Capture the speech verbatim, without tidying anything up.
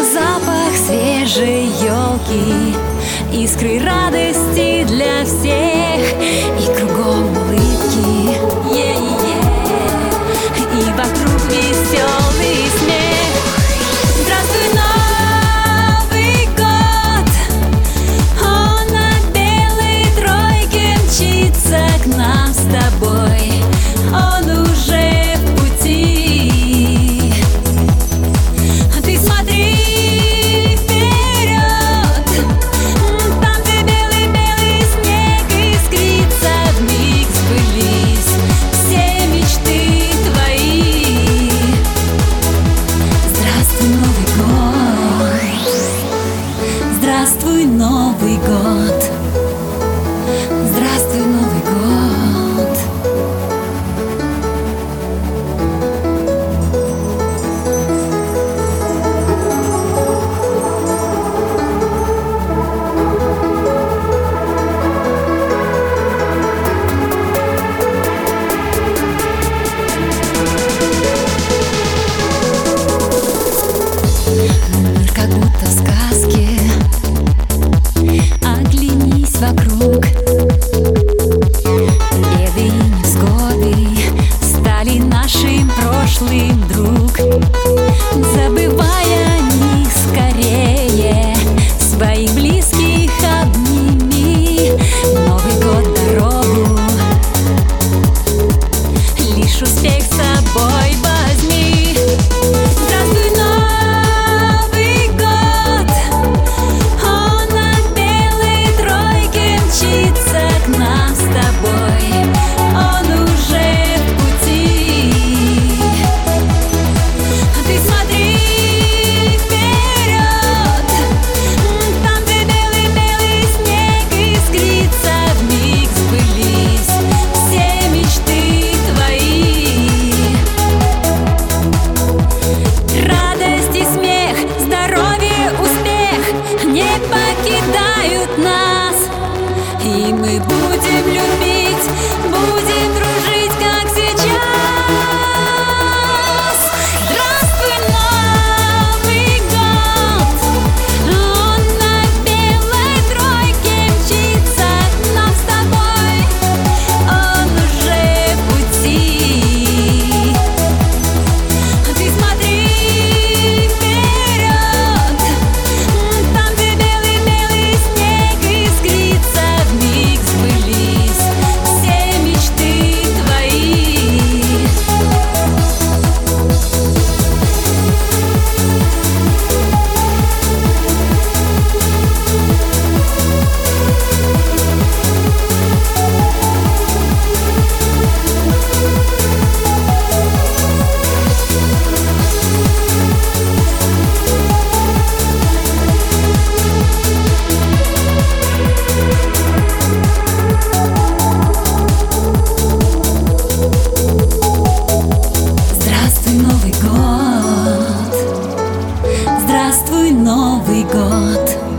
запах свежей елки, искры радости для всех, и кругом улыбки, е-е-е, и вокруг веселый смех. Здравствуй, Новый год, он на белой тройке мчится к нам с тобой, он уже в пути. Ты смотри вперед, там, где белый-белый снег искрится, вмиг сбылись все мечты твои. Здравствуй, Новый год, здравствуй, Новый год, здравствуй, Новый год. Мир как будто в сказке, оглянись вокруг. Беды и невзгоды стали нашим прошлым, друг. Забывая о них скорее, своих близких обними. В Новый год дорогу лишь успех с собой возьми. Здравствуй, Новый год, он на белой тройке мчится к нам с тобой, он уже в пути. Ты смотри вперед, там, где белый-белый снег искрится, вмиг сбылись все мечты твои. Радость и смех, здоровье, успех не покидают нас, и мы будем любить, будем дружить, как сейчас. Здравствуй, Новый год, он на белой тройке мчится к нам с тобой, он уже в пути. Ты смотри вперед, там, где белый-белый снег искрится, вмиг сбылись все мечты твои. Здравствуй, Новый год, здравствуй, Новый год.